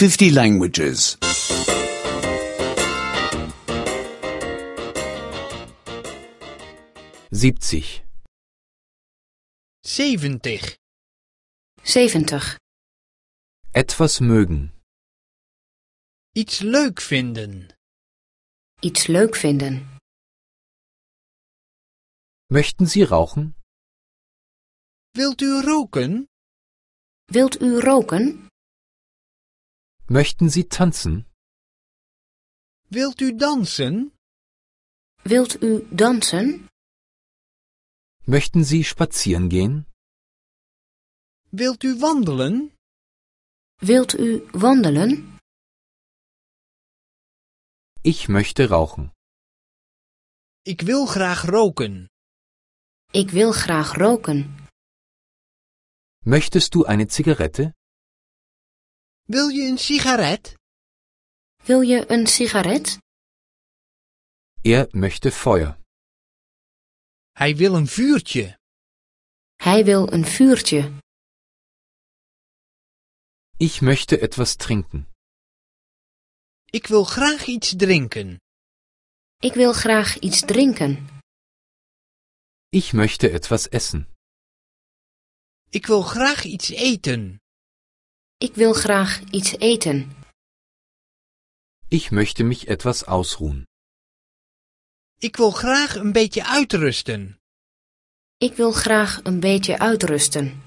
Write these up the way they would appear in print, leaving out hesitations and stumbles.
50 languages. 70. 70. 70. Etwas mögen. Iets leuk vinden. Iets leuk vinden. Möchten Sie rauchen? Wilt u roken? Wilt u roken? Möchten Sie tanzen? Wilt u dansen? Wilt u dansen? Möchten Sie spazieren gehen? Wilt u wandelen? Wilt u wandelen? Ich möchte rauchen. Ik wil graag roken. Ik wil graag roken. Möchtest du eine Zigarette? Wil je een sigaret? Wil je een sigaret? Er möchte Feuer. Hij wil een vuurtje. Hij wil een vuurtje. Ich möchte etwas trinken. Ik wil graag iets drinken. Ik wil graag iets drinken. Ich möchte etwas essen. Ik wil graag iets eten. Ik wil graag iets eten. Ich möchte mich etwas ausruhen. Ik wil graag een beetje uitrusten. Ik wil graag een beetje uitrusten.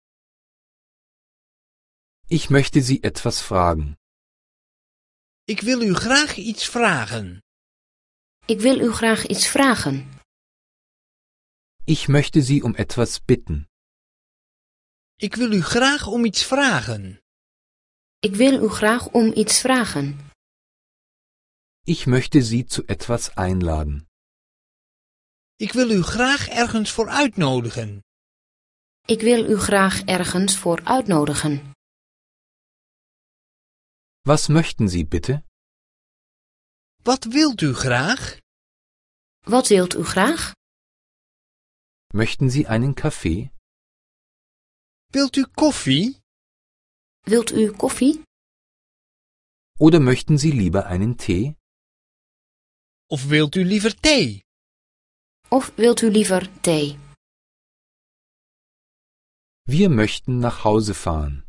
Ich möchte Sie etwas fragen. Ik wil u graag iets vragen. Ik wil u graag iets vragen. Ich möchte Sie um etwas bitten. Ik wil u graag om iets vragen. Ik wil u graag om iets vragen. Ich möchte Sie zu etwas einladen. Ik wil u graag ergens voor uitnodigen. Ik wil u graag ergens voor uitnodigen. Was möchten Sie bitte? Wat wilt u graag? Wat wilt u graag? Möchten Sie einen Kaffee? Wilt u koffie? Wilt u koffie? Oder möchten Sie lieber einen Tee? Of wilt u liever thee? Of wilt u liever thee? Wir möchten nach Hause fahren.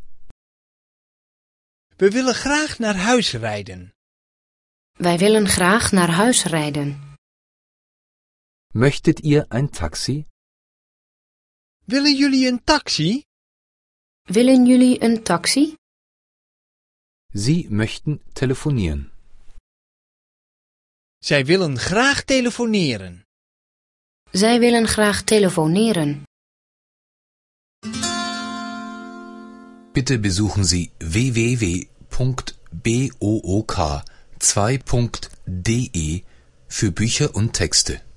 We willen graag naar huis rijden. Wij willen graag naar huis rijden. Möchtet ihr ein Taxi? Willen jullie een taxi? Willen jullie een taxi? Sie möchten telefonieren. Zij willen graag telefoneren. Zij willen graag telefoneren. Bitte besuchen Sie www.book2.de für Bücher und Texte.